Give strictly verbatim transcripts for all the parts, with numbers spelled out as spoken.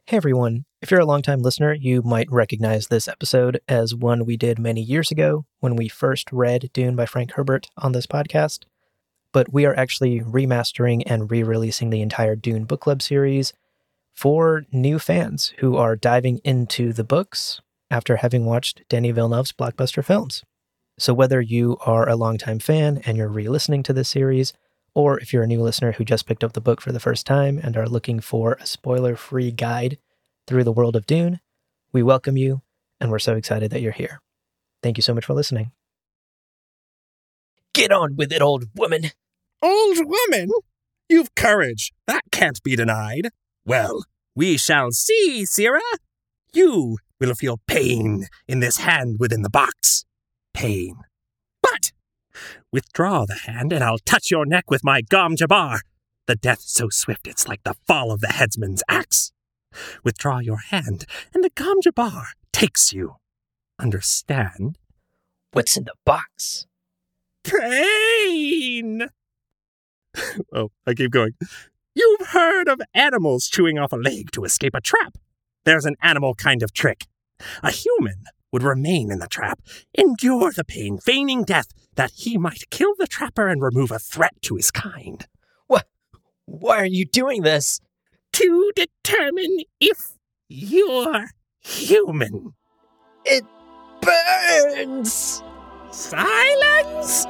Hey everyone, if you're a longtime listener, you might recognize this episode as one we did many years ago when we first read Dune by Frank Herbert on this podcast. But we are actually remastering and re-releasing the entire Dune book club series for new fans who are diving into the books after having watched Denis Villeneuve's blockbuster films. So whether you are a longtime fan and you're re-listening to this series, or if you're a new listener who just picked up the book for the first time and are looking for a spoiler-free guide through the world of Dune, we welcome you, and we're so excited that you're here. Thank you so much for listening. Get on with it, old woman. Old woman? You've courage. That can't be denied. Well, we shall see, Sira. You will feel pain in this hand within the box. Pain. But withdraw the hand, and I'll touch your neck with my Gom Jabbar. The death so swift it's like the fall of the headsman's axe. Withdraw your hand, and the Gom Jabbar takes you. Understand? What's in the box? Pain! Oh, I keep going. You've heard of animals chewing off a leg to escape a trap. There's an animal kind of trick. A human would remain in the trap, endure the pain, feigning death, that he might kill the trapper and remove a threat to his kind. What? Why are you doing this? To determine if you're human. It burns! Silence!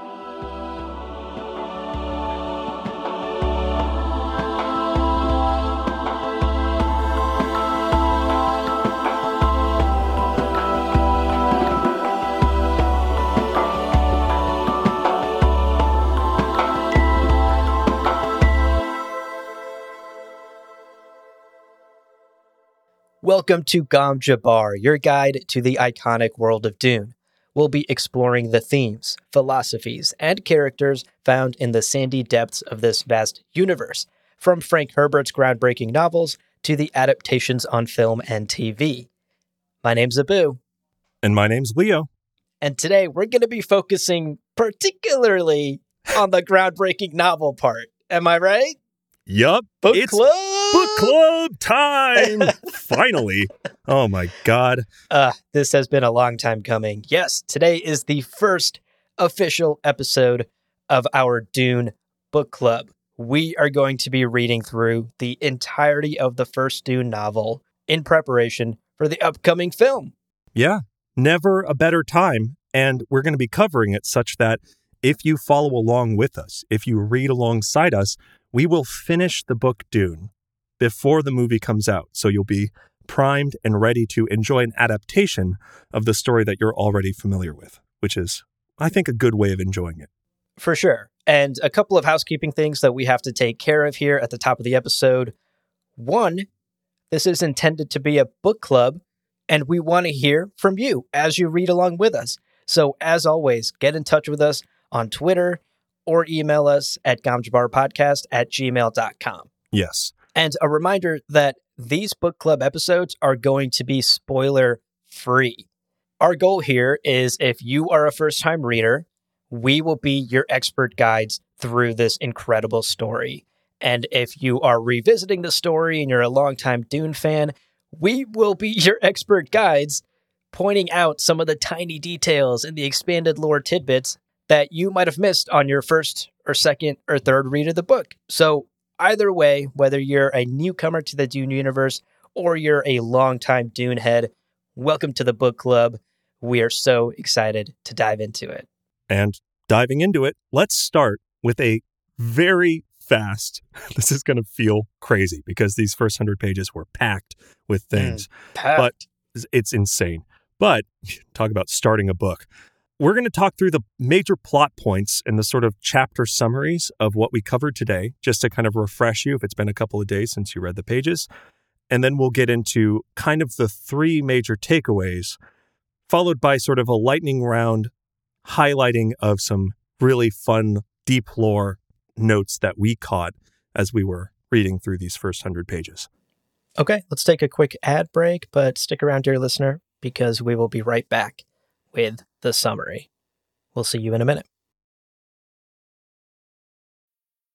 Welcome to Gom Jabbar, your guide to the iconic world of Dune. We'll be exploring the themes, philosophies, and characters found in the sandy depths of this vast universe, from Frank Herbert's groundbreaking novels to the adaptations on film and T V. My name's Abu. And my name's Leo. And today we're going to be focusing particularly on the groundbreaking novel part. Am I right? Yup. Book it's club! Book club time! Finally. Oh my God. Uh, this has been a long time coming. Yes, today is the first official episode of our Dune book club. We are going to be reading through the entirety of the first Dune novel in preparation for the upcoming film. Yeah, never a better time. And we're going to be covering it such that if you follow along with us, if you read alongside us, we will finish the book Dune before the movie comes out. So you'll be primed and ready to enjoy an adaptation of the story that you're already familiar with, which is, I think, a good way of enjoying it. For sure. And a couple of housekeeping things that we have to take care of here at the top of the episode. One, this is intended to be a book club, and we want to hear from you as you read along with us. So as always, get in touch with us on Twitter or email us at gomjabarpodcast at gmail dot com. Yes. And a reminder that these book club episodes are going to be spoiler-free. Our goal here is if you are a first-time reader, we will be your expert guides through this incredible story. And if you are revisiting the story and you're a longtime Dune fan, we will be your expert guides pointing out some of the tiny details and the expanded lore tidbits that you might have missed on your first or second or third read of the book. So either way, whether you're a newcomer to the Dune universe or you're a longtime Dune head, welcome to the book club. We are so excited to dive into it. And diving into it, let's start with a very fast, this is going to feel crazy because these first hundred pages were packed with things, Mm, packed. but it's insane. But talk about starting a book. We're going to talk through the major plot points and the sort of chapter summaries of what we covered today, just to kind of refresh you if it's been a couple of days since you read the pages. And then we'll get into kind of the three major takeaways, followed by sort of a lightning round highlighting of some really fun, deep lore notes that we caught as we were reading through these first hundred pages. Okay, let's take a quick ad break, but stick around, dear listener, because we will be right back with the summary. We'll see you in a minute.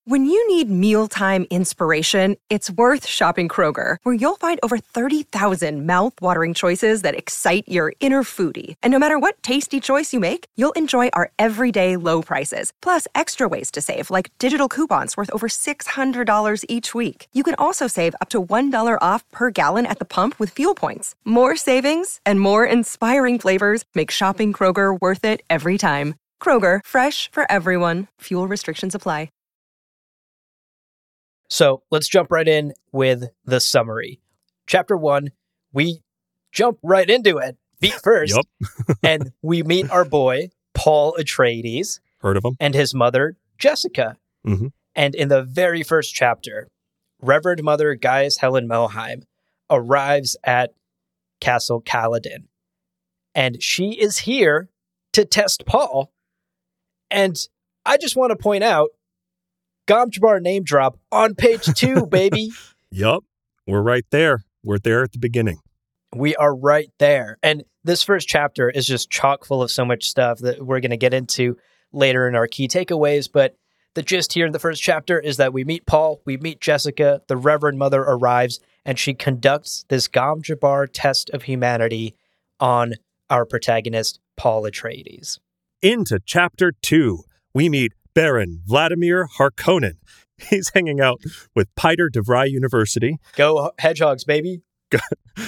When you need mealtime inspiration, it's worth shopping Kroger, where you'll find over thirty thousand mouth-watering choices that excite your inner foodie. And no matter what tasty choice you make, you'll enjoy our everyday low prices, plus extra ways to save, like digital coupons worth over six hundred dollars each week. You can also save up to one dollar off per gallon at the pump with fuel points. More savings and more inspiring flavors make shopping Kroger worth it every time. Kroger, fresh for everyone. Fuel restrictions apply. So let's jump right in with the summary. Chapter one, we jump right into it, feet first. Yep. And we meet our boy, Paul Atreides. Heard of him? And his mother, Jessica. Mm-hmm. And in the very first chapter, Reverend Mother Gaius Helen Melheim arrives at Castle Kaladin. And she is here to test Paul. And I just want to point out, Gom Jabbar name drop on page two, baby. Yup. We're right there. We're there at the beginning. We are right there. And this first chapter is just chock full of so much stuff that we're going to get into later in our key takeaways. But the gist here in the first chapter is that we meet Paul, we meet Jessica, the Reverend Mother arrives, and she conducts this Gom Jabbar test of humanity on our protagonist, Paul Atreides. Into chapter two, we meet Baron Vladimir Harkonnen. He's hanging out with Piter DeVry University. Go Hedgehogs, baby. Go,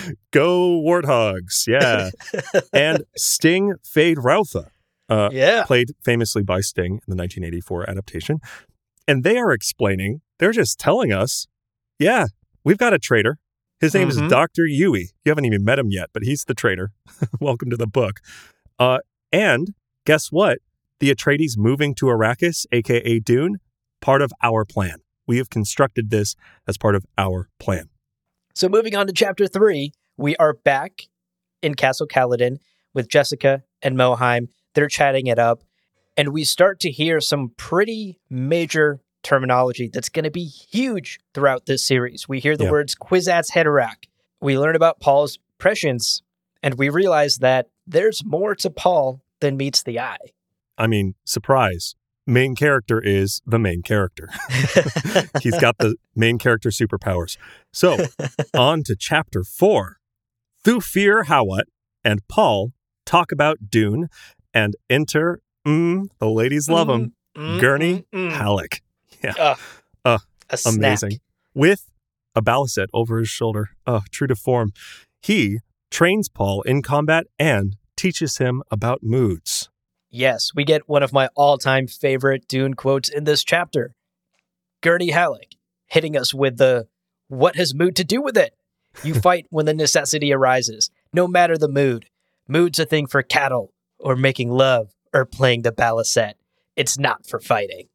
go Warthogs, yeah. And Sting Feyd-Rautha, uh, yeah. played famously by Sting in the nineteen eighty-four adaptation. And they are explaining, they're just telling us, yeah, we've got a traitor. His name Mm-hmm. is Doctor Yueh. You haven't even met him yet, but he's the traitor. Welcome to the book. Uh, and guess what? The Atreides moving to Arrakis, a k a. Dune, part of our plan. We have constructed this as part of our plan. So moving on to chapter three, we are back in Castle Kaladin with Jessica and Melheim. They're chatting it up, and we start to hear some pretty major terminology that's going to be huge throughout this series. We hear the Yeah. words Kwisatz Haderach. We learn about Paul's prescience, and we realize that there's more to Paul than meets the eye. I mean, surprise. Main character is the main character. He's got the main character superpowers. So, on to chapter four. Thufir Hawat and Paul talk about Dune and enter, mm, the ladies love him, Mm, Gurney mm, mm. Halleck. Yeah. Uh, Uh, a snack. Amazing. With a balisette over his shoulder. Oh, true to form. He trains Paul in combat and teaches him about moods. Yes, we get one of my all-time favorite Dune quotes in this chapter. Gurney Halleck hitting us with the, what has mood to do with it? You fight when the necessity arises, no matter the mood. Mood's a thing for cattle, or making love, or playing the balisette. It's not for fighting.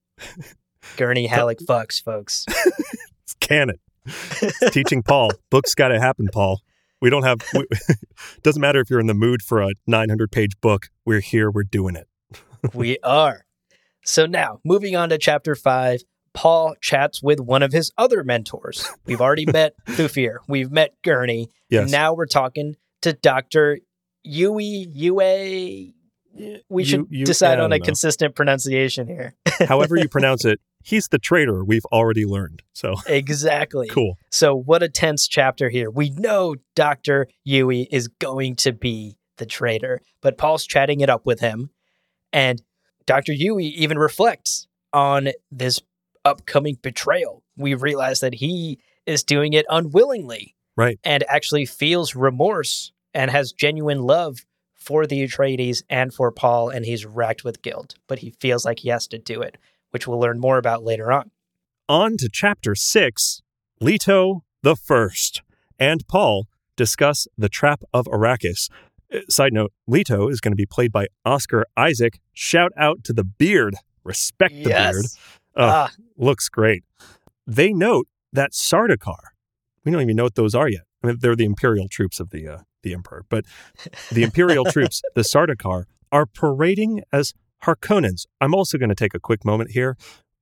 Gurney Halleck fucks, folks. It's canon. It's teaching Paul. Book's got to happen, Paul. We don't have, we, doesn't matter if you're in the mood for a nine hundred page book. We're here. We're doing it. We are. So now, moving on to chapter five, Paul chats with one of his other mentors. We've already met Thufir. We've met Gurney. Yes. And now we're talking to Doctor Yueh, Yueh. We should You- you- decide I on a don't know. consistent pronunciation here. However you pronounce it, he's the traitor we've already learned. So Exactly. cool. So what a tense chapter here. We know Doctor Yueh is going to be the traitor, but Paul's chatting it up with him. And Doctor Yueh even reflects on this upcoming betrayal. We realize that he is doing it unwillingly. Right. And actually feels remorse and has genuine love for the Atreides and for Paul, and he's racked with guilt, but he feels like he has to do it, which we'll learn more about later on. On to chapter six, Leto the First and Paul discuss the trap of Arrakis. Uh, Side note, Leto is going to be played by Oscar Isaac. Shout out to the beard. Respect the beard. Oh, Ah, looks great. They note that Sardaukar, we don't even know what those are yet. I mean, they're the Imperial troops of the uh, the Emperor, but the Imperial troops, the Sardaukar, are parading as Harkonnens. I'm also going to take a quick moment here.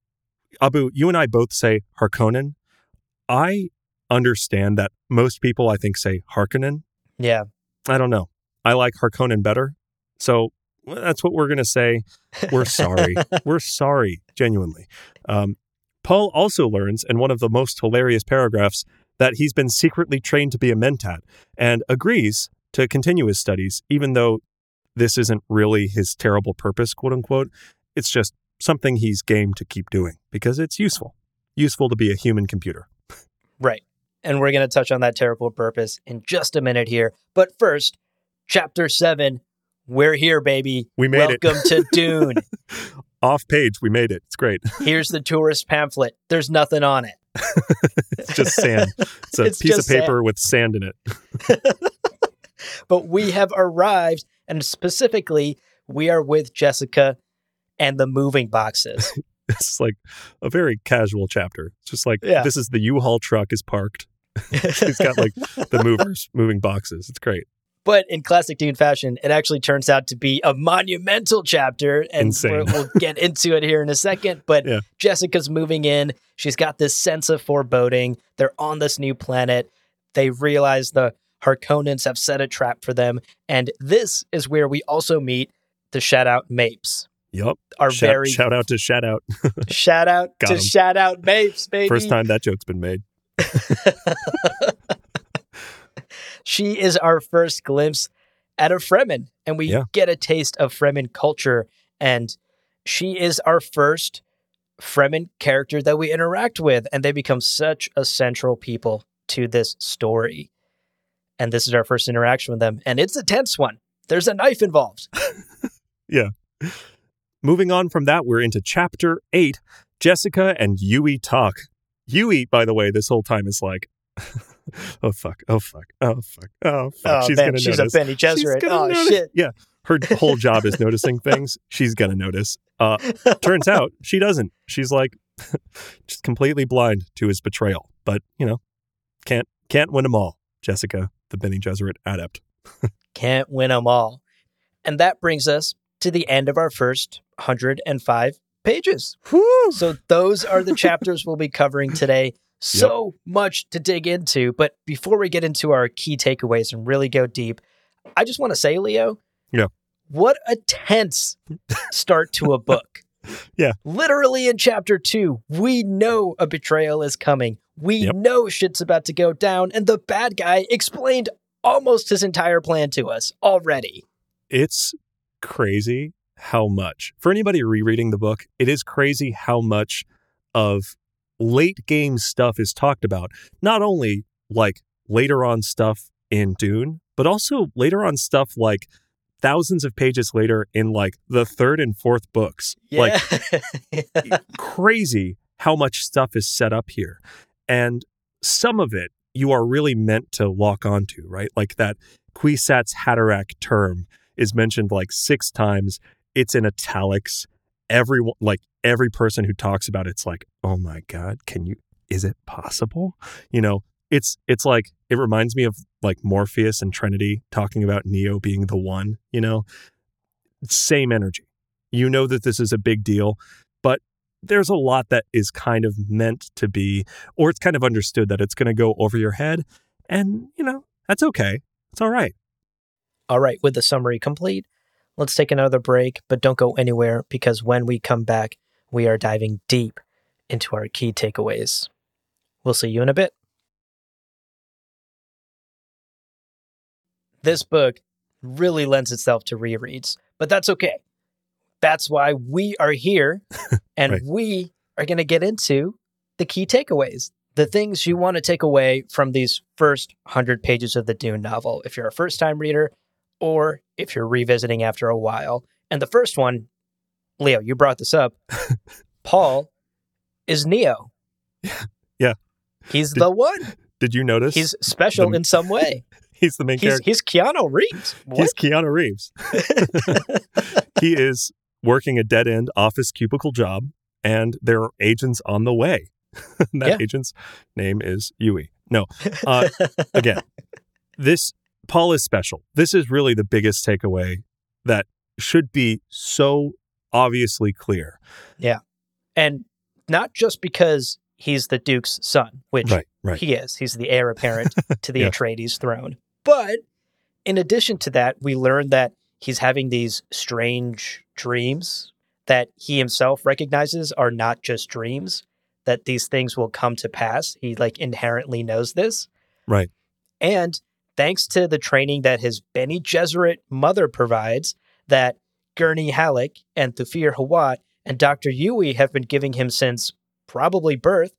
Abu, you and I both say Harkonnen. I understand that most people, I think, say Harkonnen. yeah. I don't know. I like Harkonnen better. So well, that's what we're going to say. We're sorry. We're sorry, genuinely. Um, Paul also learns in one of the most hilarious paragraphs that he's been secretly trained to be a mentat and agrees to continue his studies, even though this isn't really his terrible purpose, quote unquote. It's just something he's game to keep doing because it's useful. Useful to be a human computer. Right. And we're going to touch on that terrible purpose in just a minute here. But first, chapter seven, we're here, baby. We made Welcome it. to Dune. Off page, we made it. It's great. Here's the tourist pamphlet. There's nothing on it. It's just sand. It's a It's piece of just paper sand. with sand in it. But we have arrived, and specifically, we are with Jessica and the moving boxes. It's like a very casual chapter. It's just like, Yeah. this is the U-Haul truck is parked. He's got like the movers moving boxes. It's great. But in classic Dune fashion, it actually turns out to be a monumental chapter, and Insane. we're, we'll get into it here in a second. But Yeah. Jessica's moving in. She's got this sense of foreboding. They're on this new planet. They realize the Harkonnens have set a trap for them. And this is where we also meet the shout-out Mapes. Yep. Our Shout, very shout out to shout out. shout-out Got to 'em. shout-out Mapes, baby. First time that joke's been made. She is our first glimpse at a Fremen, and we Yeah. get a taste of Fremen culture. And she is our first Fremen character that we interact with, and they become such a central people to this story. And this is our first interaction with them, and it's a tense one. There's a knife involved. Yeah. Moving on from that, we're into chapter eight. Jessica and Yui talk. Yui, by the way, this whole time is like, oh, fuck, oh, fuck, oh, fuck, oh, fuck. Oh, she's man, going to she's notice. a Benny She's Gesserit. gonna Oh, notice. shit. Yeah. Her whole job is noticing things. She's going to notice. Uh, turns out she doesn't. She's like just completely blind to his betrayal. But, you know, can't can't win them all. Jessica, the Benny Gesserit adept. Can't win them all. And that brings us to the end of our first one hundred five pages. Whew. So those are the chapters we'll be covering today. So much to dig into. But before we get into our key takeaways and really go deep, I just want to say, Leo, Yeah. what a tense start to a book. Yeah. Literally in chapter two, we know a betrayal is coming. We Yep. know shit's about to go down. And the bad guy explained almost his entire plan to us already. It's crazy how much, for anybody rereading the book, it is crazy how much of late game stuff is talked about. Not only like later on stuff in Dune, but also later on stuff like thousands of pages later in like the third and fourth books. Yeah. Like crazy how much stuff is set up here. And some of it you are really meant to lock onto, right? Like that Kwisatz Haderach term is mentioned like six times. It's in italics. Everyone, like every person who talks about it's like, oh my God, can you, is it possible? You know, it's, it's like, it reminds me of like Morpheus and Trinity talking about Neo being the one, you know, same energy. You know that this is a big deal, but there's a lot that is kind of meant to be, or it's kind of understood that it's going to go over your head. And, you know, that's okay. It's all right. All right, with the summary complete, let's take another break, but don't go anywhere because when we come back, we are diving deep into our key takeaways. We'll see you in a bit. This book really lends itself to rereads, but that's okay. That's why we are here, and Right. we are going to get into the key takeaways, the things you want to take away from these first one hundred pages of the Dune novel, if you're a first-time reader or if you're revisiting after a while. And the first one, Leo, you brought this up. Paul is Neo. Yeah. He's Did- the one. Did you notice? He's special the- in some way. He's the main He's, character. he's Keanu Reeves. What? He's Keanu Reeves. He is working a dead-end office cubicle job, and there are agents on the way. that Yeah. agent's name is Yui. No, uh, again, this, Paul is special. This is really the biggest takeaway that should be so obviously clear. And not just because he's the Duke's son, which Right, right. he is. He's the heir apparent to the Yeah. Atreides throne. But in addition to that, we learn that he's having these strange dreams that he himself recognizes are not just dreams. that these things will come to pass. He like inherently knows this. Right. And thanks to the training that his Bene Gesserit mother provides, that Gurney Halleck and Thufir Hawat and Doctor Yueh have been giving him since probably birth,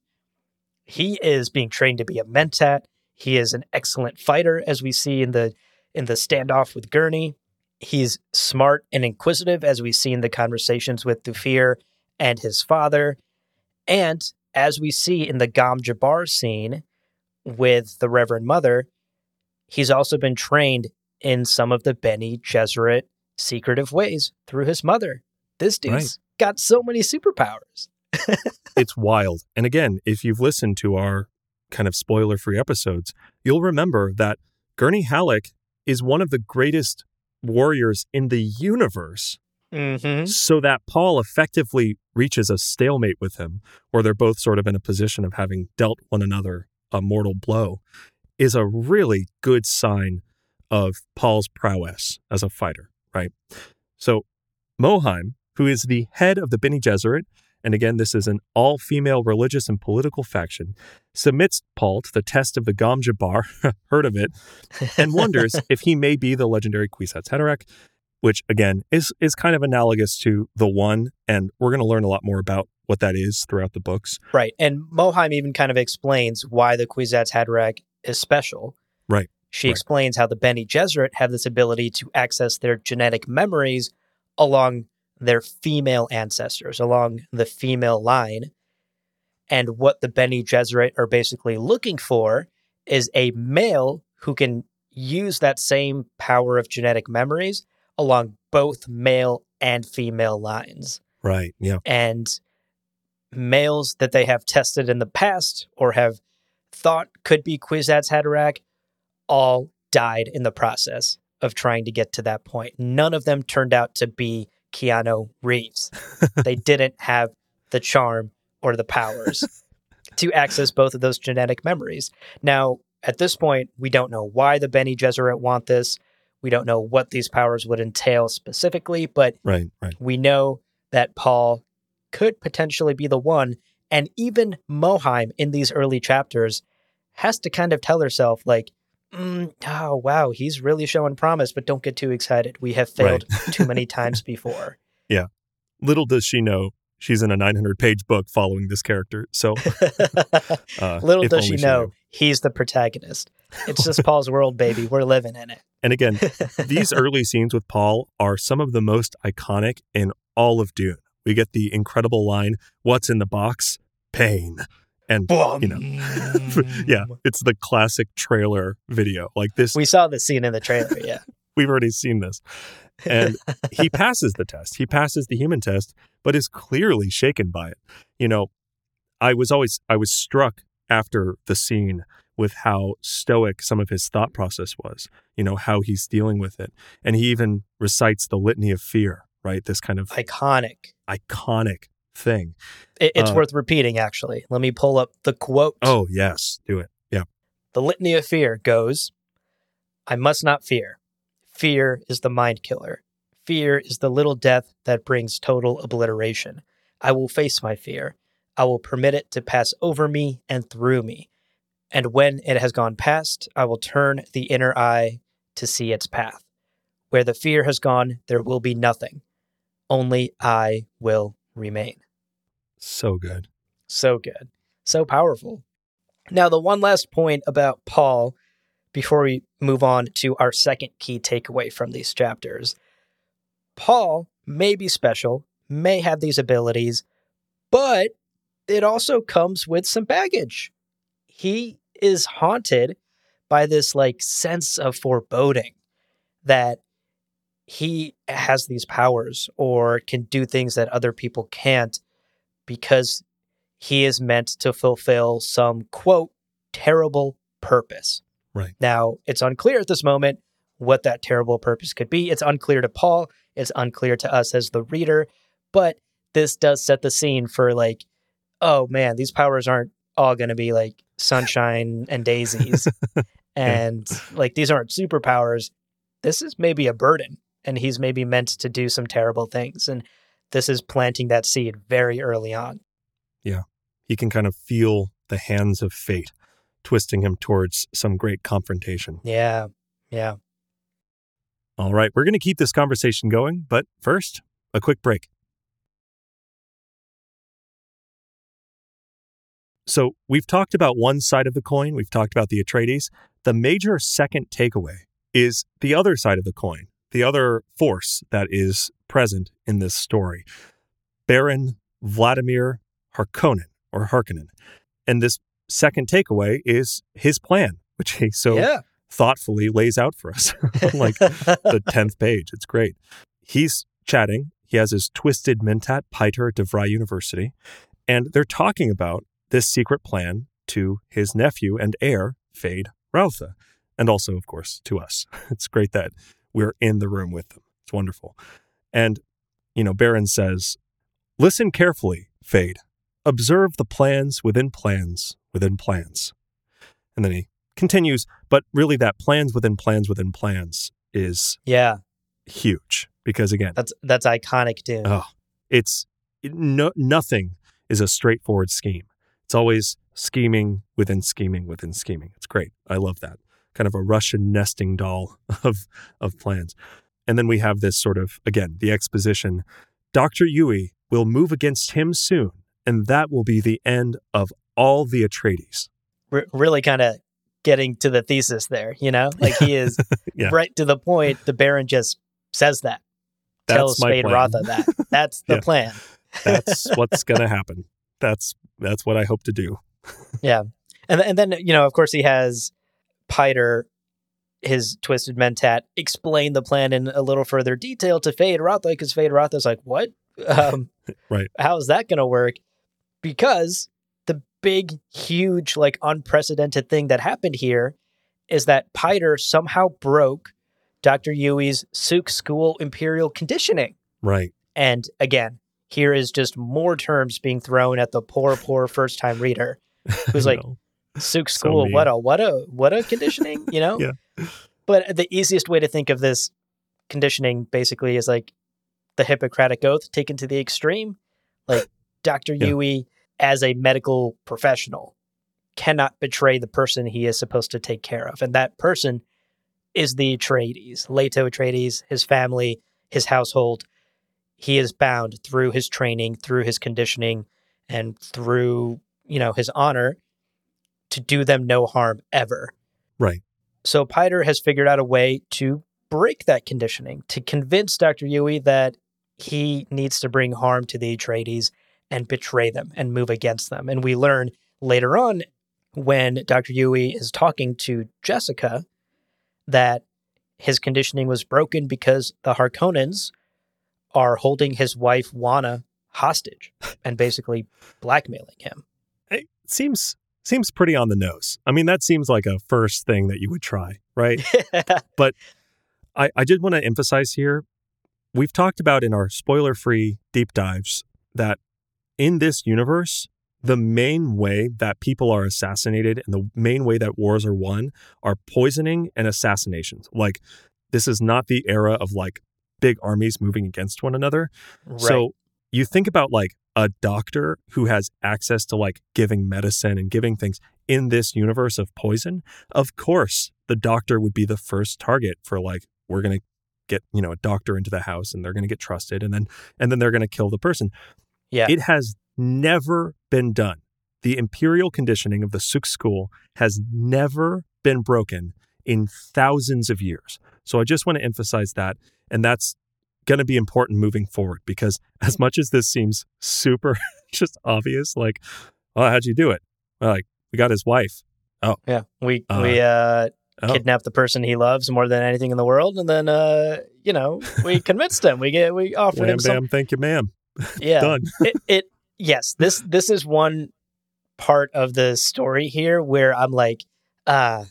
he is being trained to be a Mentat. He is an excellent fighter, as we see in the in the standoff with Gurney. He's smart and inquisitive, as we see in the conversations with Thufir and his father. And as we see in the Gom Jabbar scene with the Reverend Mother, he's also been trained in some of the Bene Gesserit secretive ways through his mother. This dude's right. got so many superpowers. It's wild. And again, if you've listened to our kind of spoiler-free episodes, you'll remember that Gurney Halleck is one of the greatest warriors in the universe. Mm-hmm. So that Paul effectively reaches a stalemate with him, where they're both sort of in a position of having dealt one another a mortal blow, is a really good sign of Paul's prowess as a fighter, right? So Mohiam, who is the head of the Bene Gesserit, and again, this is an all-female religious and political faction, submits Paul to the test of the Gom Jabbar, heard of it, and wonders if he may be the legendary Kwisatz Haderach, which, again, is is kind of analogous to the One, and we're going to learn a lot more about what that is throughout the books. Right, and Mohiam even kind of explains why the Kwisatz Haderach is special. Right. She right. explains how the Bene Gesserit have this ability to access their genetic memories along their female ancestors, along the female line. And what the Bene Gesserit are basically looking for is a male who can use that same power of genetic memories along both male and female lines. Right, yeah. And males that they have tested in the past or have thought could be Kwisatz Haderach all died in the process of trying to get to that point. None of them turned out to be Keanu Reeves. They didn't have the charm or the powers to access both of those genetic memories. Now, at this point, we don't know why the Bene Gesserit want this. We don't know what these powers would entail specifically, but right, right. we know that Paul could potentially be the one. And even Mohiam in these early chapters has to kind of tell herself, like, Mm, oh, wow, he's really showing promise, but don't get too excited. We have failed right. too many times before. Yeah. Little does she know she's in a nine hundred page book following this character. So uh, little does she, she know knew. He's the protagonist. It's just Paul's world, baby. We're living in it. And again, these early scenes with Paul are some of the most iconic in all of Dune. We get the incredible line, "What's in the box? Pain." And, you know, yeah, it's the classic trailer video. Like this. We saw the scene in the trailer, yeah. We've already seen this. And he passes the test. He passes the human test, but is clearly shaken by it. You know, I was always, I was struck after the scene with how stoic some of his thought process was, you know, how he's dealing with it. And he even recites the Litany of Fear, right? This kind of iconic, iconic thing. It, it's uh, worth repeating, actually. Let me pull up the quote. Oh, yes. Do it. Yeah. The Litany of Fear goes, "I must not fear. Fear is the mind killer. Fear is the little death that brings total obliteration. I will face my fear. I will permit it to pass over me and through me. And when it has gone past, I will turn the inner eye to see its path. Where the fear has gone, there will be nothing. Only I will remain." So good. So good. So powerful. Now, the one last point about Paul, before we move on to our second key takeaway from these chapters. Paul may be special, may have these abilities, but it also comes with some baggage. He is haunted by this like sense of foreboding that he has these powers or can do things that other people can't, because he is meant to fulfill some, quote, terrible purpose. Right. Now, it's unclear at this moment what that terrible purpose could be. It's unclear to Paul. It's unclear to us as the reader. But this does set the scene for like, oh man, these powers aren't all going to be like sunshine and daisies. And yeah. like, these aren't superpowers. This is maybe a burden. And he's maybe meant to do some terrible things. And this is planting that seed very early on. Yeah. He can kind of feel the hands of fate twisting him towards some great confrontation. Yeah, yeah. All right, we're going to keep this conversation going, but first, a quick break. So we've talked about one side of the coin. We've talked about the Atreides. The major second takeaway is the other side of the coin, the other force that is present in this story. Baron Vladimir Harkonnen, or Harkonnen. And this second takeaway is his plan, which he so yeah. thoughtfully lays out for us on like the tenth page. It's great. He's chatting. He has his twisted mentat, Piter at DeVry University, and they're talking about this secret plan to his nephew and heir, Fade Rautha, and also, of course, to us. It's great that we're in the room with them. It's wonderful. And, you know, Baron says, listen carefully, Fade. Observe the plans within plans within plans. And then he continues, but really that plans within plans within plans is yeah huge because, again, that's that's iconic, dude. Oh, it's it, no, nothing is a straightforward scheme. It's always scheming within scheming within scheming. It's great. I love that. Kind of a Russian nesting doll of of plans. And then we have this sort of, again, the exposition. Doctor Yueh will move against him soon, and that will be the end of all the Atreides. R- really kind of getting to the thesis there, you know? Like he is yeah. right to the point. The Baron just says that. That's Tells Fade Rautha that. That's the yeah. plan. That's what's going to happen. That's that's what I hope to do. yeah. And, and then, you know, of course, he has Piter, his twisted mentat, explain the plan in a little further detail to Fade Rautha, because Fade Rautha's like, what? Um, right. How's that going to work? Because the big, huge, like unprecedented thing that happened here is that Piter somehow broke Doctor Yueh's Suk School Imperial conditioning. Right. And again, here is just more terms being thrown at the poor, poor first-time reader who's like, no. Suk So School, mean. what a, what a, what a conditioning, you know? yeah. But the easiest way to think of this conditioning basically is like the Hippocratic Oath taken to the extreme. Like Doctor Yeah. Yueh, as a medical professional, cannot betray the person he is supposed to take care of. And that person is the Atreides, Leto Atreides, his family, his household. He is bound through his training, through his conditioning, and through, you know, his honor to do them no harm ever. Right. So Piter has figured out a way to break that conditioning, to convince Doctor Yueh that he needs to bring harm to the Atreides and betray them and move against them. And we learn later on when Doctor Yueh is talking to Jessica that his conditioning was broken because the Harkonnens are holding his wife, Wana, hostage and basically blackmailing him. It seems seems pretty on the nose. I mean, that seems like a first thing that you would try, right? But I, I did want to emphasize here, we've talked about in our spoiler-free deep dives that in this universe, the main way that people are assassinated and the main way that wars are won are poisoning and assassinations. Like, this is not the era of like big armies moving against one another. Right. So you think about like a doctor who has access to like giving medicine and giving things in this universe of poison. Of course, the doctor would be the first target for like, we're going to get, you know, a doctor into the house and they're going to get trusted and then and then they're going to kill the person. Yeah. It has never been done. The imperial conditioning of the Suk school has never been broken in thousands of years. So I just want to emphasize that. And that's going to be important moving forward because as much as this seems super just obvious, like, oh, how'd you do it? Well, like, we got his wife. Oh. Yeah. We, Uh, we, uh, oh. kidnap the person he loves more than anything in the world. And then, uh, you know, we convinced him. We get, we offered Wham, him some. bam, thank you, ma'am. Yeah. Done. it, it, yes, this, this is one part of the story here where I'm like, uh,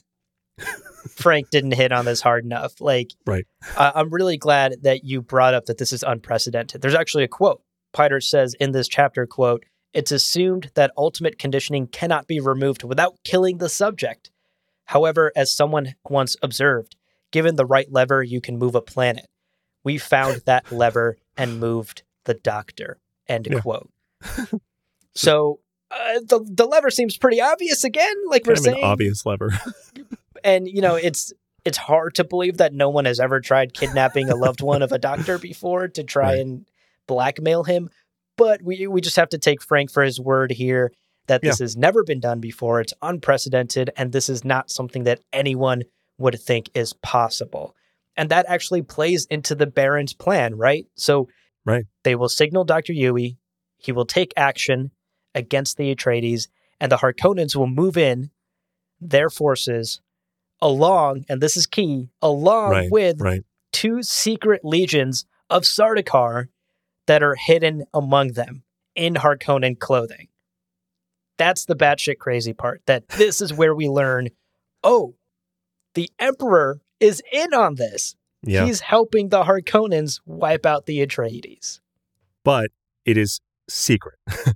Frank didn't hit on this hard enough. Like, Right. I, I'm really glad that you brought up that this is unprecedented. There's actually a quote. Piter says in this chapter, quote, "It's assumed that ultimate conditioning cannot be removed without killing the subject. However, as someone once observed, given the right lever, you can move a planet. We found that lever and moved the doctor." End Yeah. quote. So Uh, the the lever seems pretty obvious again, like we're Kind of saying. an obvious lever. And, you know, it's it's hard to believe that no one has ever tried kidnapping a loved one of a doctor before to try Right. and blackmail him. But we we just have to take Frank for his word here that this Yeah. has never been done before. It's unprecedented, and this is not something that anyone would think is possible. And that actually plays into the Baron's plan, right? So Right. they will signal Doctor Yui. He will take action against the Atreides, and the Harkonnens will move in their forces along, and this is key, along Right. with Right. two secret legions of Sardaukar that are hidden among them in Harkonnen clothing. That's the batshit crazy part, that this is where we learn, oh, the Emperor is in on this. Yeah. He's helping the Harkonnens wipe out the Atreides. But it is secret.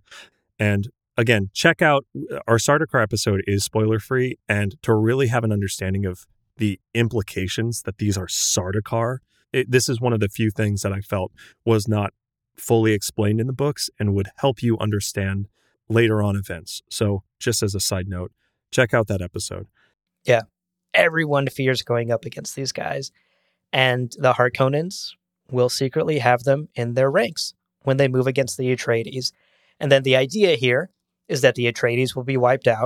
And again, check out our Sardaukar episode is spoiler free. And to really have an understanding of the implications that these are Sardaukar, it, this is one of the few things that I felt was not fully explained in the books and would help you understand later on events. So just as a side note, check out that episode. Everyone fears going up against these guys, and the Harkonnens will secretly have them in their ranks when they move against the Atreides. And then the idea here is that the Atreides will be wiped out,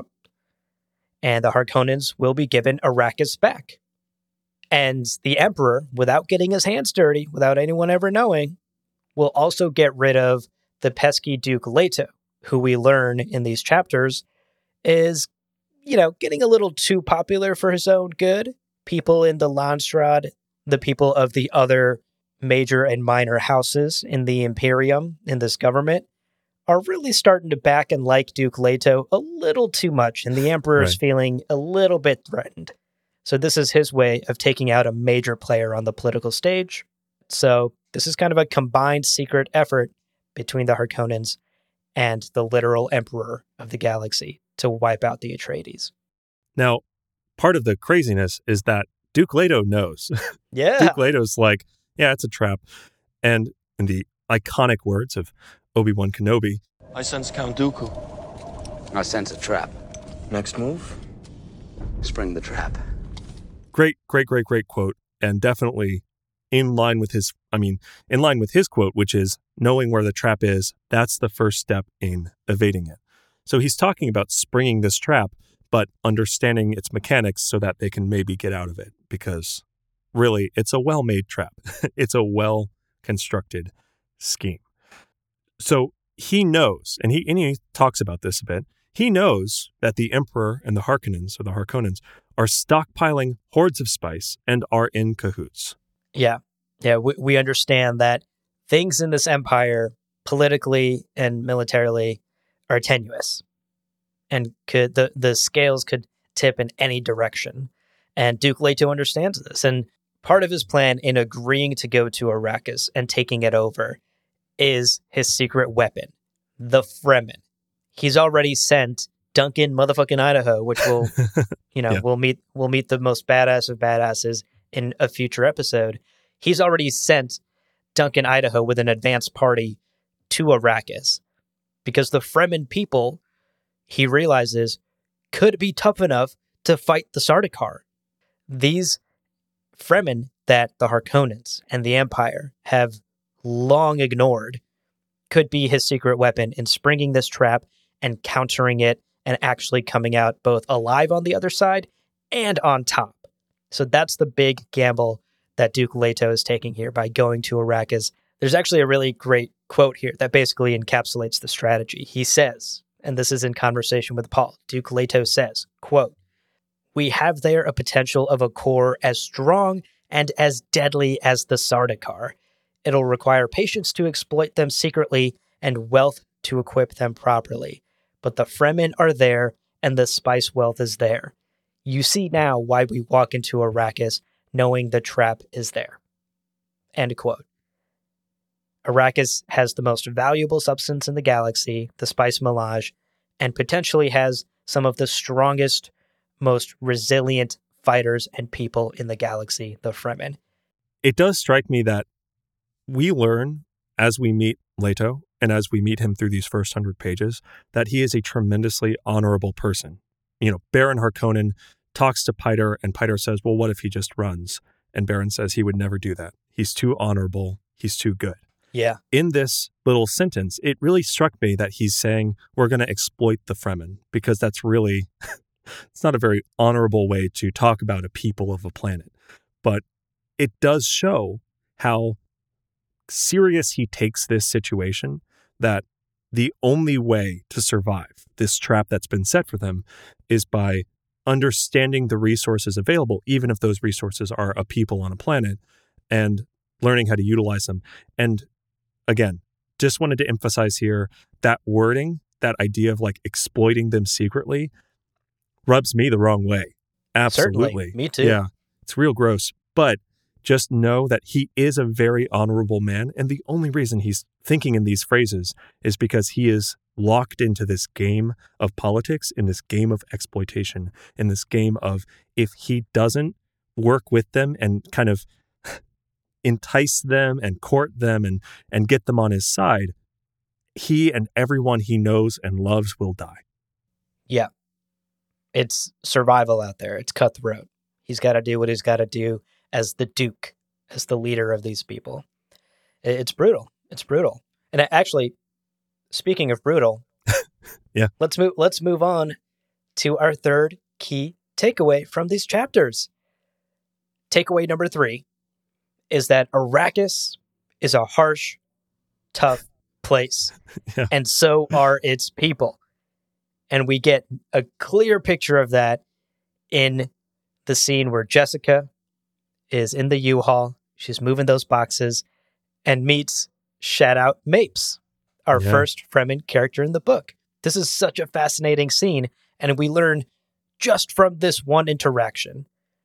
and the Harkonnens will be given Arrakis back. And the Emperor, without getting his hands dirty, without anyone ever knowing, will also get rid of the pesky Duke Leto, who we learn in these chapters is, you know, getting a little too popular for his own good. People in the Landstrad, the people of the other major and minor houses in the Imperium, in this government, are really starting to back and like Duke Leto a little too much, and the Emperor is Right. feeling a little bit threatened. So this is his way of taking out a major player on the political stage. So this is kind of a combined secret effort between the Harkonnens and the literal Emperor of the galaxy to wipe out the Atreides. Now, part of the craziness is that Duke Leto knows. Yeah. Duke Leto's like, yeah, it's a trap. And in the iconic words of Obi-Wan Kenobi, I sense Count Dooku. I sense a trap. Next move? Spring the trap. great, great, great, great quote. And definitely in line with his, I mean, in line with his quote, which is knowing where the trap is, that's the first step in evading it. So he's talking about springing this trap, but understanding its mechanics so that they can maybe get out of it, because really it's a well-made trap. It's a well-constructed scheme. So he knows, and he, and he talks about this a bit, he knows that the Emperor and the Harkonnens, or the Harkonnens, are stockpiling hordes of spice and are in cahoots. Yeah. Yeah. We, we understand that things in this empire, politically and militarily, are tenuous, and could the, the scales could tip in any direction. And Duke Leto understands this. And part of his plan in agreeing to go to Arrakis and taking it over is his secret weapon, the Fremen. He's already sent Duncan motherfucking Idaho, which will, you know, Yeah. we'll meet we'll meet the most badass of badasses in a future episode. He's already sent Duncan Idaho with an advance party to Arrakis, because the Fremen people, he realizes, could be tough enough to fight the Sardaukar. These Fremen that the Harkonnens and the Empire have long ignored could be his secret weapon in springing this trap and countering it and actually coming out both alive on the other side and on top. So that's the big gamble that Duke Leto is taking here by going to Arrakis. There's actually a really great quote here that basically encapsulates the strategy. He says, and this is in conversation with Paul, Duke Leto says, quote, "We have there a potential of a core as strong and as deadly as the Sardaukar. It'll require patience to exploit them secretly and wealth to equip them properly. But the Fremen are there, and the spice wealth is there. You see now why we walk into Arrakis knowing the trap is there." End quote. Arrakis has the most valuable substance in the galaxy, the spice melange, and potentially has some of the strongest, most resilient fighters and people in the galaxy, the Fremen. It does strike me that we learn as we meet Leto and as we meet him through these first hundred pages, that he is a tremendously honorable person. You know, Baron Harkonnen talks to Piter, and Piter says, well, what if he just runs? And Baron says he would never do that. He's too honorable. He's too good. Yeah. In this little sentence, it really struck me that he's saying we're going to exploit the Fremen, because that's really, it's not a very honorable way to talk about a people of a planet. But it does show how serious he takes this situation, that the only way to survive this trap that's been set for them is by understanding the resources available, even if those resources are a people on a planet, and learning how to utilize them. And again, just wanted to emphasize here that wording, that idea of like exploiting them secretly, rubs me the wrong way. Absolutely. Certainly. Me too. Yeah, it's real gross. But just know that he is a very honorable man. And the only reason he's thinking in these phrases is because he is locked into this game of politics, in this game of exploitation, in this game of, if he doesn't work with them and kind of entice them and court them and, and get them on his side, he and everyone he knows and loves will die. Yeah. It's survival out there. It's cutthroat. He's got to do what he's got to do as the Duke, as the leader of these people. It's brutal. It's brutal. And actually, speaking of brutal, yeah, let's move. Let's move on to our third key takeaway from these chapters. Takeaway number three is that Arrakis is a harsh, tough place, yeah. and so are its people. And we get a clear picture of that in the scene where Jessica is in the U-Haul. She's moving those boxes and meets Shadout Mapes, our yeah. first Fremen character in the book. This is such a fascinating scene, and we learn just from this one interaction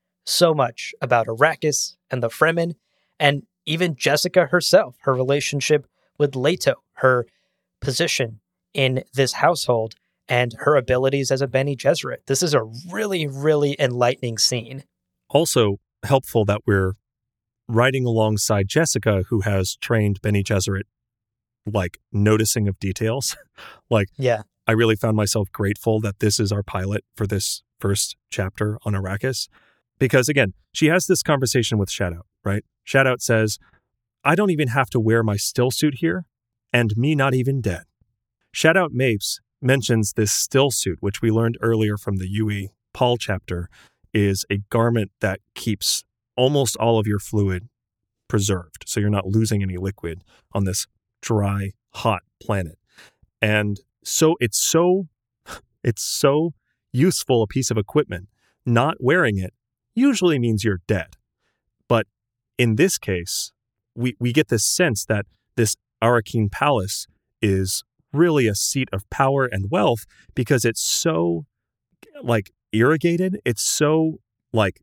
so much about Arrakis and the Fremen, and even Jessica herself, her relationship with Leto, her position in this household, and her abilities as a Bene Gesserit. This is a really, really enlightening scene. Also helpful that we're riding alongside Jessica, who has trained Bene Gesserit, like, noticing of details. Like, yeah. I really found myself grateful that this is our pilot for this first chapter on Arrakis. Because, again, she has this conversation with Shadout, right? Shadout says, I don't even have to wear my still suit here, and me not even dead. Shadout Mapes mentions this still suit, which we learned earlier from the Yueh Paul chapter, is a garment that keeps almost all of your fluid preserved, so you're not losing any liquid on this dry, hot planet. And so it's so it's so useful a piece of equipment. Not wearing it usually means you're dead. But in this case, we, we get this sense that this Arrakeen Palace is really a seat of power and wealth because it's so, like, irrigated. It's so, like,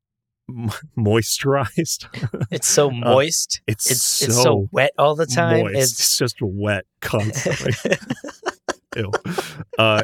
m- moisturized. It's so moist. Uh, it's, it's, so it's so wet all the time. Moist. It's... it's just wet constantly. Ew. Uh,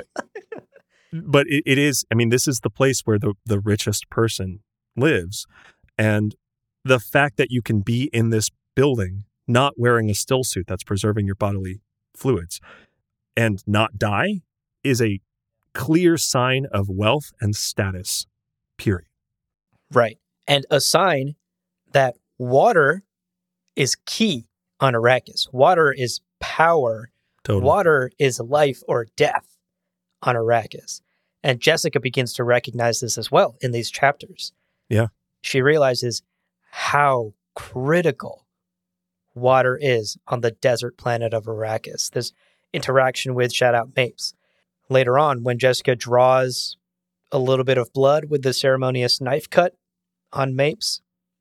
but it, it is, I mean, this is the place where the, the richest person lives. And the fact that you can be in this building not wearing a still suit that's preserving your bodily fluids and not die is a clear sign of wealth and status, period. Right. And a sign that water is key on Arrakis. Water is power. Totally. Water is life or death on Arrakis. And Jessica begins to recognize this as well in these chapters. Yeah. She realizes how critical water is on the desert planet of Arrakis. This interaction with Shadout Mapes. Later on, when Jessica draws a little bit of blood with the ceremonious knife cut on Mapes,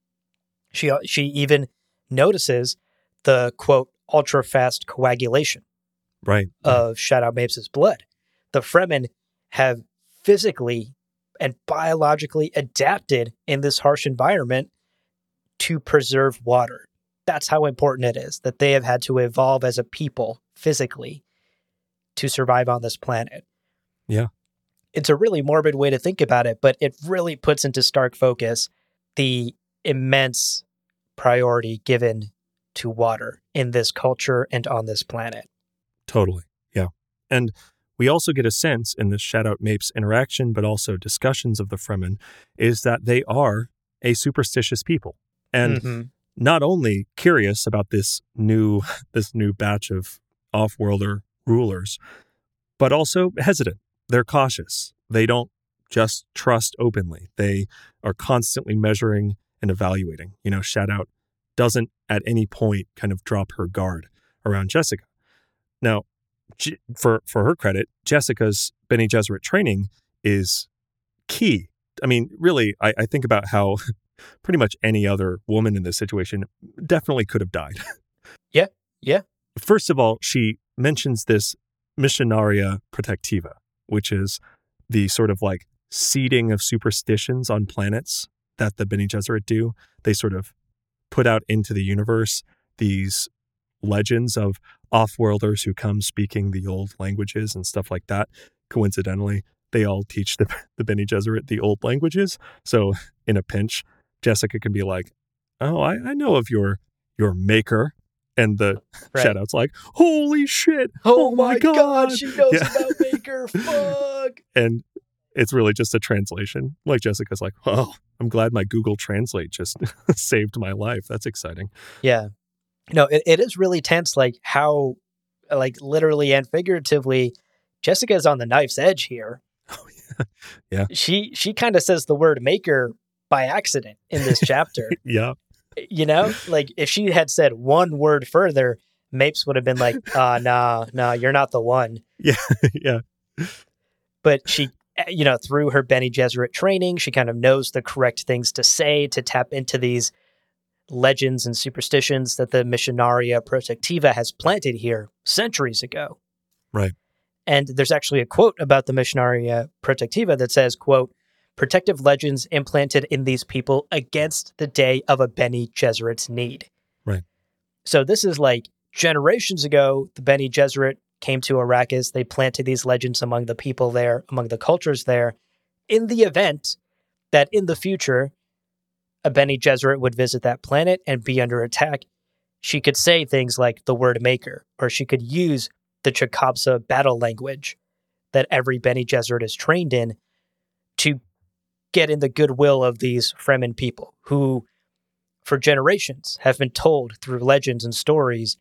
she she even notices the, quote, ultra-fast coagulation right. of Shadout Mapes' blood. The Fremen have physically and biologically adapted in this harsh environment to preserve water. That's how important it is, that they have had to evolve as a people physically to survive on this planet. Yeah. It's a really morbid way to think about it, but it really puts into stark focus the immense priority given to water in this culture and on this planet. Totally. Yeah. And we also get a sense in this shout-out Mapes interaction, but also discussions of the Fremen, is that they are a superstitious people. And Mm-hmm. not only curious about this new this new batch of off-worlder rulers, but also hesitant. They're cautious. They don't just trust openly. They are constantly measuring and evaluating. You know, Shout-out doesn't at any point kind of drop her guard around Jessica. Now, for for her credit, Jessica's Bene Gesserit training is key. I mean, really, I, I think about how pretty much any other woman in this situation definitely could have died. Yeah, yeah. First of all, she mentions this Missionaria Protectiva, which is the sort of like seeding of superstitions on planets that the Bene Gesserit do. They sort of put out into the universe these legends of off-worlders who come speaking the old languages and stuff like that. Coincidentally, they all teach the, the Bene Gesserit the old languages. So in a pinch, Jessica can be like, oh, I, I know of your your maker. And the Right. Shout-out's like, holy shit. Oh, Oh, my God, she knows Yeah. about Maker. Fuck. And it's really just a translation. Like Jessica's like, oh, I'm glad my Google Translate just saved my life. That's exciting. Yeah. No, it, it is really tense, like how, like literally and figuratively, Jessica's on the knife's edge here. Oh, yeah. Yeah. She she kind of says the word maker by accident in this chapter. Yeah. You know, like if she had said one word further, Mapes would have been like, uh, nah, nah, you're not the one. Yeah. Yeah. But she, you know, through her Bene Gesserit training, she kind of knows the correct things to say to tap into these legends and superstitions that the Missionaria Protectiva has planted here centuries ago. Right. And there's actually a quote about the Missionaria Protectiva that says, quote, protective legends implanted in these people against the day of a Bene Gesserit's need. Right. So this is like generations ago, the Bene Gesserit came to Arrakis. They planted these legends among the people there, among the cultures there, in the event that in the future, a Bene Gesserit would visit that planet and be under attack. She could say things like the word maker, or she could use the Chakabsa battle language that every Bene Gesserit is trained in to get in the goodwill of these Fremen people who, for generations, have been told through legends and stories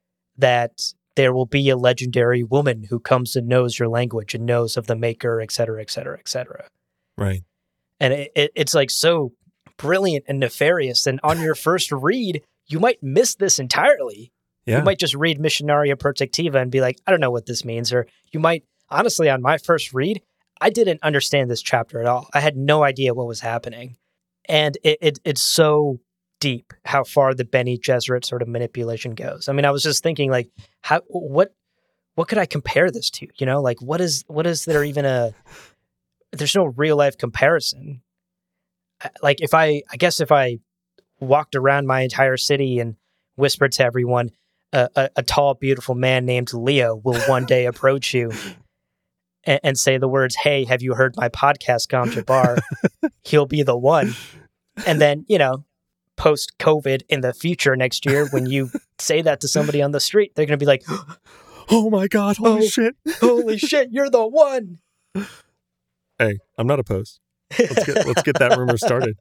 that there will be a legendary woman who comes and knows your language and knows of the maker, et cetera, et cetera, et cetera. Right. And it, it, it's like so brilliant and nefarious. And on your first read, you might miss this entirely. Yeah. You might just read Missionaria Protectiva and be like, I don't know what this means. Or you might, honestly, on my first read, I didn't understand this chapter at all. I had no idea what was happening. And it, it it's so deep how far the Bene Gesserit sort of manipulation goes. I mean, I was just thinking like, how, what, what could I compare this to? You know, like what is, what is there even a, there's no real life comparison. Like if I, I guess if I walked around my entire city and whispered to everyone, uh, a, a tall, beautiful man named Leo will one day approach you and, and say the words, hey, have you heard my podcast, Gom Jabbar? He'll be the one. And then, you know, post COVID in the future next year, when you say that to somebody on the street, they're going to be like, oh my God, holy Oh. shit. holy shit, you're the one. Hey, I'm not opposed. Let's get let's get that rumor started.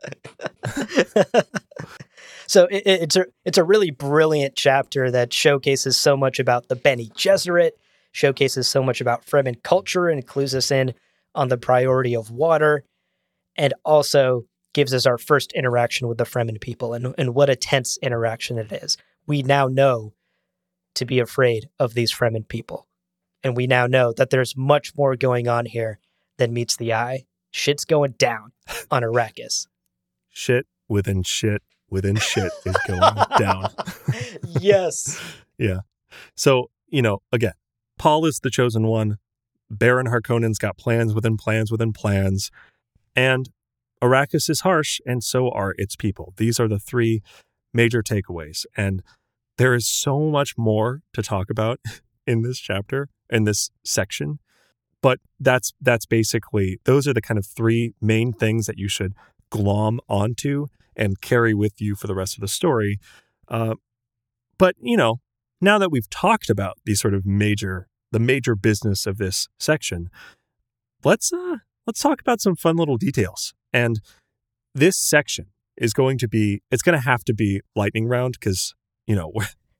So it, it- it's a it's a really brilliant chapter that showcases so much about the Bene Gesserit, showcases so much about Fremen culture, and clues us in on the priority of water, and also gives us our first interaction with the Fremen people, and, and what a tense interaction it is. We now know to be afraid of these Fremen people, and we now know that there's much more going on here than meets the eye. Shit's going down on Arrakis. Shit within shit within shit is going down. Yes. Yeah. So, you know, again, Paul is the chosen one. Baron Harkonnen's got plans within plans within plans. And Arrakis is harsh, and so are its people. These are the three major takeaways. And there is so much more to talk about in this chapter, in this section. But that's that's basically, those are the kind of three main things that you should glom onto and carry with you for the rest of the story. Uh, but, you know, now that we've talked about these sort of major, the major business of this section, let's uh, let's talk about some fun little details. And this section is going to be, it's going to have to be lightning round because, you know,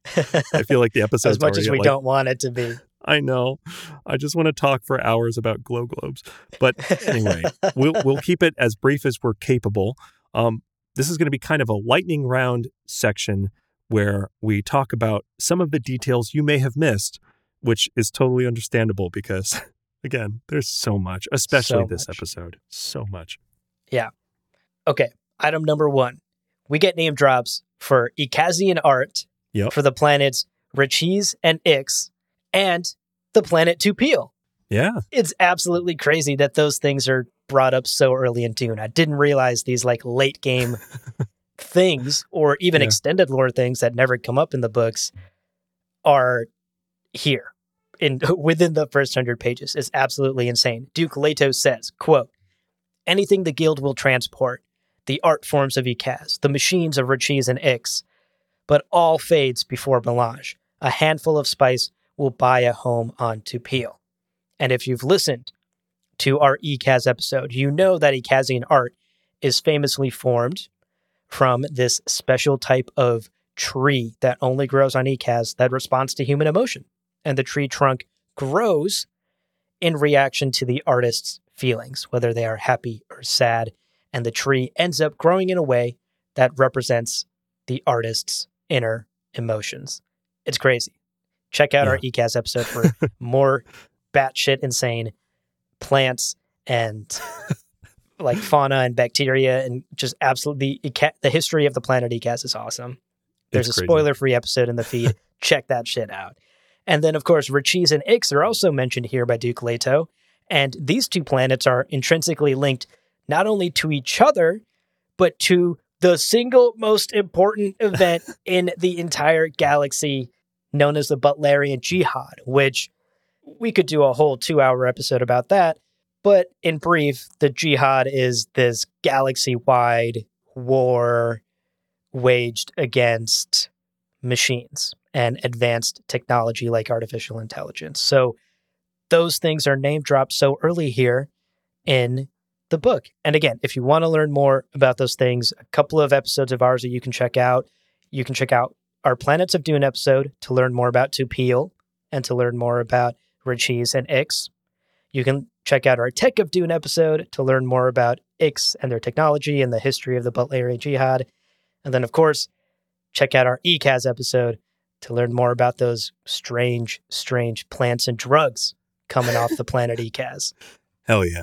I feel like the episode's as much as we like, don't want it to be. I know. I just want to talk for hours about glow globes. But anyway, we'll we'll keep it as brief as we're capable. Um, this is going to be kind of a lightning round section where we talk about some of the details you may have missed, which is totally understandable because, again, there's so much, especially So this much. episode. So much. Yeah. Okay. Item number one. We get name drops for Ikazian art Yep. for the planets Rachis and Ix and the planet Tupil. Yeah. It's absolutely crazy that those things are brought up so early in Dune. I didn't realize these like late game things or even Yeah. extended lore things that never come up in the books are here in within the first hundred pages. It's absolutely insane. Duke Leto says, quote, anything the guild will transport, the art forms of Ikaz, the machines of Rachis and Ix, but all fades before melange. A handful of spice will buy a home on Tupil. And if you've listened to our Ikaz episode, you know that Ikazian art is famously formed from this special type of tree that only grows on Ikaz that responds to human emotion. And the tree trunk grows in reaction to the artist's feelings, whether they are happy or sad. And the tree ends up growing in a way that represents the artist's inner emotions. It's crazy. Check out Yeah. our Ikaz episode for more batshit insane plants and like fauna and bacteria and just absolutely the, the history of the planet Ikaz is awesome. There's It's a crazy. spoiler-free episode in the feed. Check that shit out. And then, of course, Rachis and Ix are also mentioned here by Duke Leto. And these two planets are intrinsically linked not only to each other, but to the single most important event in the entire galaxy known as the Butlerian Jihad, which we could do a whole two-hour episode about that. But in brief, the Jihad is this galaxy-wide war waged against machines and advanced technology like artificial intelligence. So those things are name dropped so early here in the book. And again, if you want to learn more about those things, a couple of episodes of ours that you can check out. You can check out our Planets of Dune episode to learn more about Tupil and to learn more about Rachis and Ix. You can check out our Tech of Dune episode to learn more about Ix and their technology and the history of the Butlerian Jihad. And then, of course, check out our Ikaz episode to learn more about those strange, strange plants and drugs coming off the planet Ikaz. Hell yeah.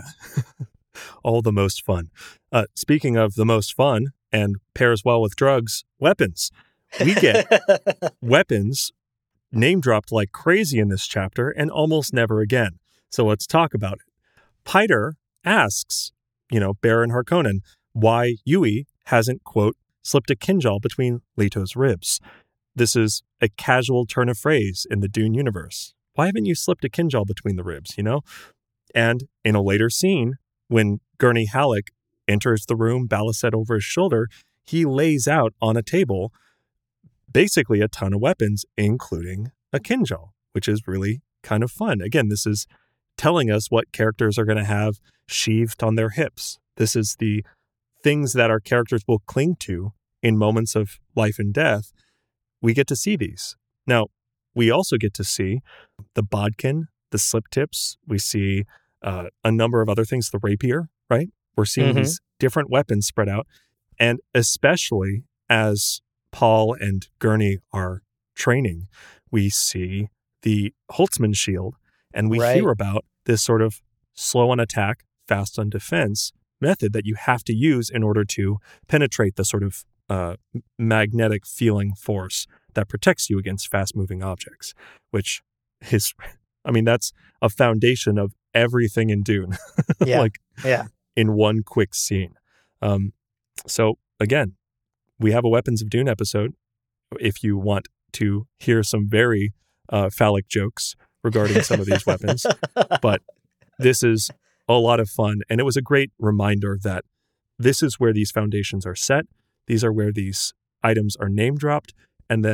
All the most fun. Uh, speaking of the most fun and pairs well with drugs, weapons. We get weapons name dropped like crazy in this chapter and almost never again. So let's talk about it. Piter asks, you know, Baron Harkonnen, why Yui hasn't, quote, slipped a kinjal between Leto's ribs. This is a casual turn of phrase in the Dune universe. Why haven't you slipped a kinjal between the ribs, you know? And in a later scene, when Gurney Halleck enters the room, Balisette over his shoulder, he lays out on a table basically a ton of weapons, including a kinjal, which is really kind of fun. Again, this is telling us what characters are going to have sheathed on their hips. This is the things that our characters will cling to in moments of life and death. We get to see these. Now, we also get to see the bodkin, the slip tips. We see uh, a number of other things, the rapier, right? We're seeing Mhm. these different weapons spread out. And especially as Paul and Gurney are training, we see the Holtzman shield, and we Right. hear about this sort of slow on attack, fast on defense method that you have to use in order to penetrate the sort of uh, magnetic feeling force that protects you against fast-moving objects, which is, I mean, that's a foundation of everything in Dune, Yeah. like Yeah. in one quick scene. Um, so again, we have a Weapons of Dune episode. If you want to hear some very uh, phallic jokes regarding some of these weapons, but this is a lot of fun. And it was a great reminder that this is where these foundations are set. These are where these items are name dropped. And then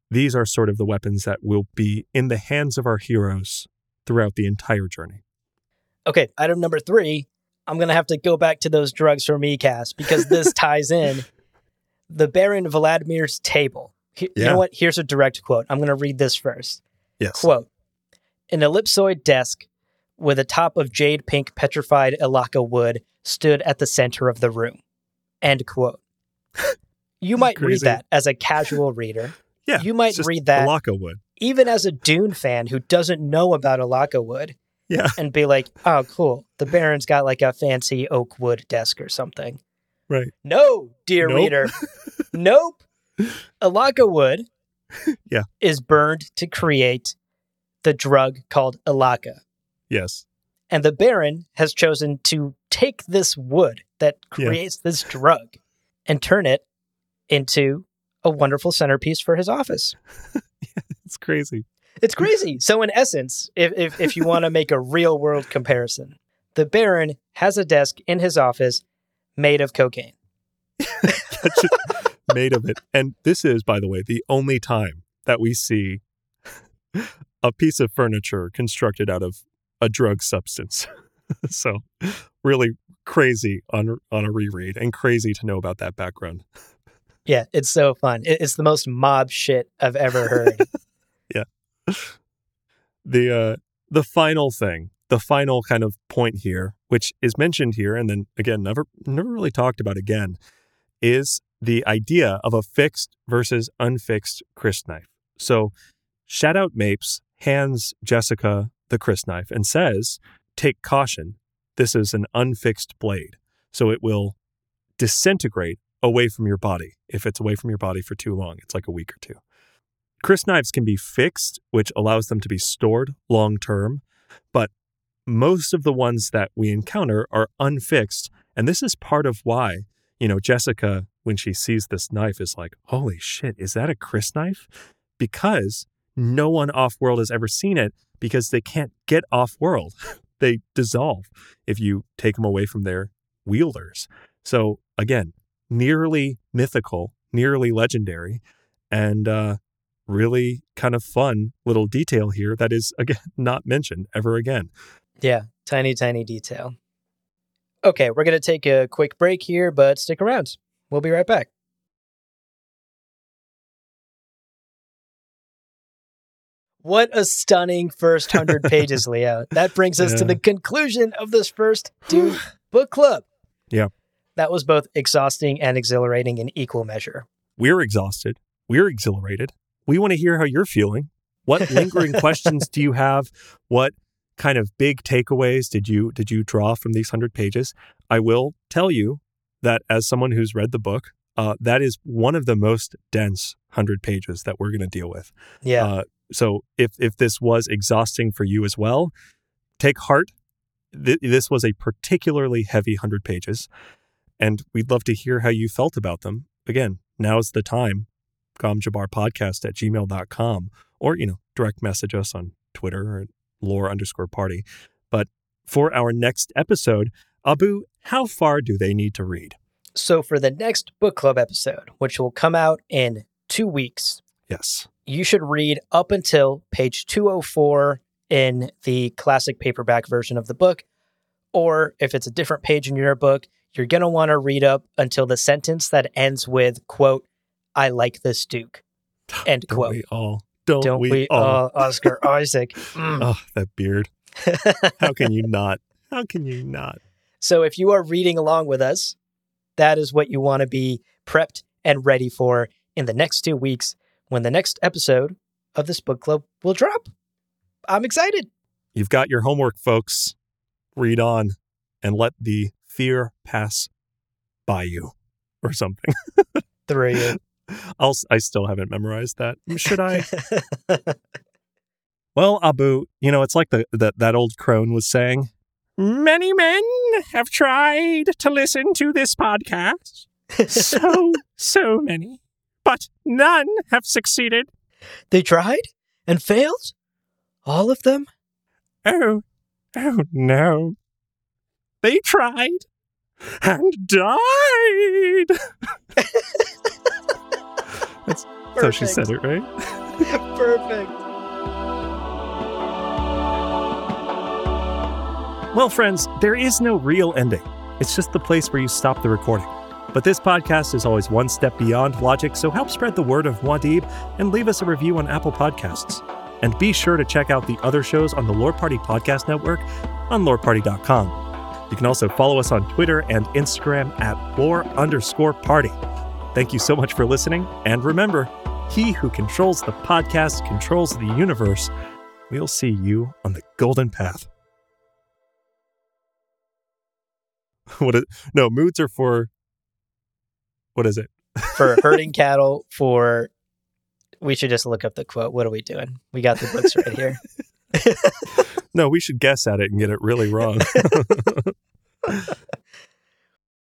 these are sort of the weapons that will be in the hands of our heroes throughout the entire journey. Okay, item number three, I'm going to have to go back to those drugs for me, Cass, because this ties in the Baron Vladimir's table. He, Yeah. You know what? Here's a direct quote. I'm going to read this first. Yes. Quote, an ellipsoid desk with a top of jade pink petrified Elaka wood stood at the center of the room. End quote. You might read Crazy. that as a casual reader. Yeah. You might it's just read that Elaka wood. even as a Dune fan who doesn't know about Elaka wood Yeah. and be like, oh, cool. The Baron's got like a fancy oak wood desk or something. Right. No, dear Nope. reader. Nope. Elaka wood Yeah. is burned to create the drug called Elaka. Yes. And the Baron has chosen to take this wood that Yeah. creates this drug and turn it into a wonderful centerpiece for his office. It's crazy. It's crazy. So in essence, if if, if you want to make a real world comparison, the Baron has a desk in his office made of cocaine. Made of it. And this is, by the way, the only time that we see a piece of furniture constructed out of a drug substance. So really crazy on on a reread, and crazy to know about that background. Yeah, it's so fun. It- It's the most mob shit I've ever heard. The uh the final thing, the final kind of point here, which is mentioned here and then again never never really talked about again, is the idea of a fixed versus unfixed crysknife. So shout out Mapes hands Jessica the crysknife and says, take caution, this is an unfixed blade, so it will disintegrate away from your body if it's away from your body for too long. It's like a week or two. Crysknives can be fixed, which allows them to be stored long term, but most of the ones that we encounter are unfixed. And this is part of why, you know, Jessica, when she sees this knife, is like, holy shit, is that a crysknife? Because no one off-world has ever seen it because they can't get off-world. They dissolve if you take them away from their wielders. So again, nearly mythical, nearly legendary, and uh, really kind of fun little detail here that is, again, not mentioned ever again. Yeah, tiny, tiny detail. Okay, we're going to take a quick break here, but stick around. We'll be right back. What a stunning first one hundred pages, Leo. That brings us to Yeah. the conclusion of this first Dune book club. Yeah. That was both exhausting and exhilarating in equal measure. We're exhausted. We're exhilarated. We want to hear how you're feeling. What lingering questions do you have? What kind of big takeaways did you did you draw from these one hundred pages? I will tell you that as someone who's read the book, uh, that is one of the most dense one hundred pages that we're going to deal with. Yeah. Uh, so if if this was exhausting for you as well, take heart. Th- this was a particularly heavy one hundred pages, and we'd love to hear how you felt about them. Again, now's the time. gomjabarpodcast at gmail dot com, or, you know, direct message us on Twitter or lore underscore party. But for our next episode, Abu, how far do they need to read? So for the next book club episode, which will come out in two weeks, Yes. you should read up until page two oh four in the classic paperback version of the book. Or if it's a different page in your book, you're going to want to read up until the sentence that ends with, quote, I like this Duke, end Don't quote. we all? Don't, Don't we, we all? all, Oscar Isaac? Mm. Oh, that beard. How can you not? How can you not? So if you are reading along with us, that is what you want to be prepped and ready for in the next two weeks when the next episode of this book club will drop. I'm excited. You've got your homework, folks. Read on and let the fear pass by you or something. Through you. I'll, I still haven't memorized that. Should I? Well, Abu, you know, it's like the, the that old crone was saying. Many men have tried to listen to this podcast. So, so many. But none have succeeded. They tried and failed? All of them? Oh, oh no. They tried and died. That's how she Perfect. said it, right? Perfect. Well, friends, there is no real ending. It's just the place where you stop the recording. But this podcast is always one step beyond logic, so help spread the word of Muad'Dib and leave us a review on Apple Podcasts. And be sure to check out the other shows on the Lore Party Podcast Network on lore party dot com. You can also follow us on Twitter and Instagram at lore underscore party. Thank you so much for listening, and remember, he who controls the podcast controls the universe. We'll see you on the golden path. What is, no, moods are for, what is it? For herding cattle, for, we should just look up the quote. What are we doing? We got the books right here. No, we should guess at it and get it really wrong.